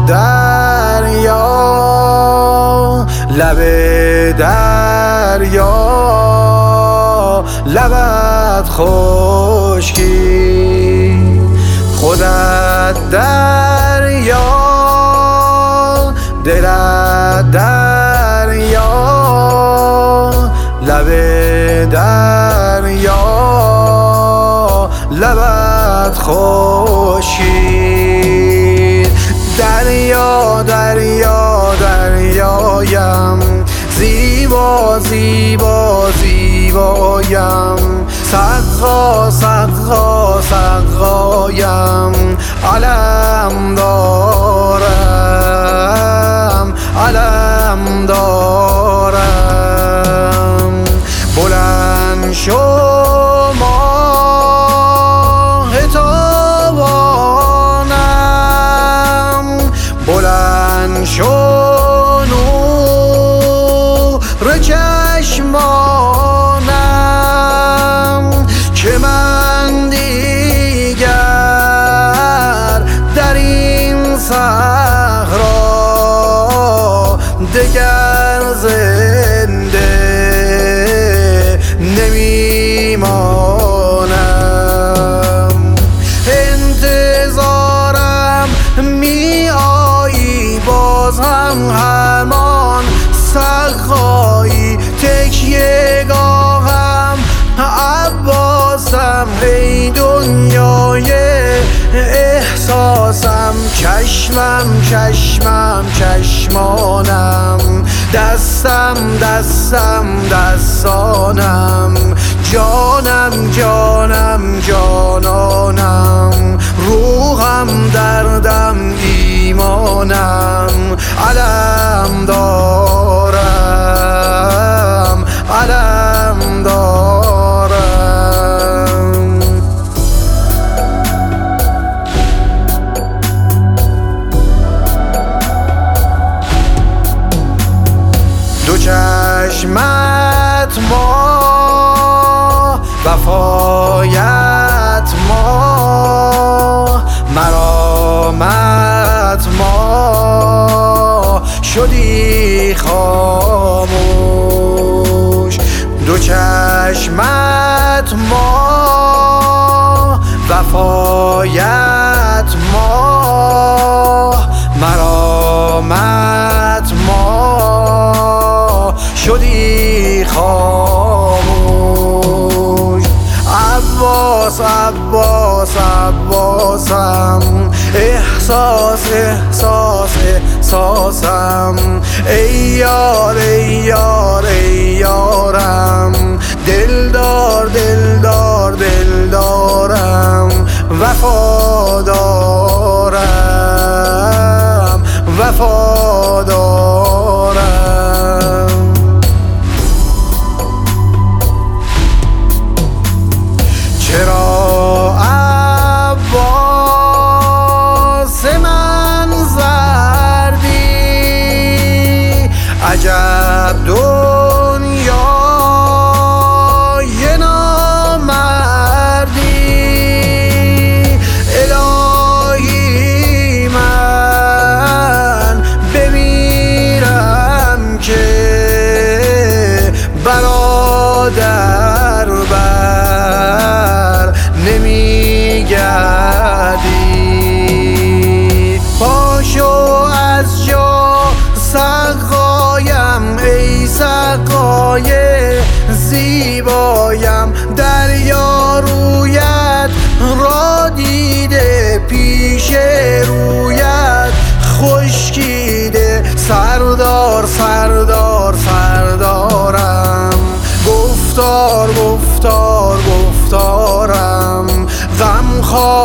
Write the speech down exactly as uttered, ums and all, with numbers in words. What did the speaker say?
دریا لب دریا لبت خشکی خودت دریا دلت دریا لب دریا لبت خشکی دریا دریا دریایم زیبا زیبا زیبایم سقا سقا سقایم علم دارم علم دارم بلند شو ماه تابانم بلند شو نور چشمانم که من دیگر در این صحرا دگر زنده نمیمانم انتظارم می آیی باز هم همان سقایی تکیه گاهم عباسم ای دنیای احساسم چشمم چشمم چشمانم دستم دستم دستانم جانم جانم جانانم روحم دردم ایمانم علم دارم علم دارم دو چشمت ما وفایت ما مرامت ما شدی خاموش دو چشمت ما وفایت ما مرامت ما شدی خاموش عباس عباس عباسم احساس احساس احساسم ای یار ای یار ای یارم دلدار دلدار دلدارم وفادارم وفادارم چرا عباس من زردی عجب دنیای نامردی الهی من بمیرم که برادر بر نمیگردی پاشو از جا سقایم ای سقای زیبایم دریا رویت را دیده پیش رویت خشکیده سردار سردار سردارم گفتار گفتار گفتارم غمخوار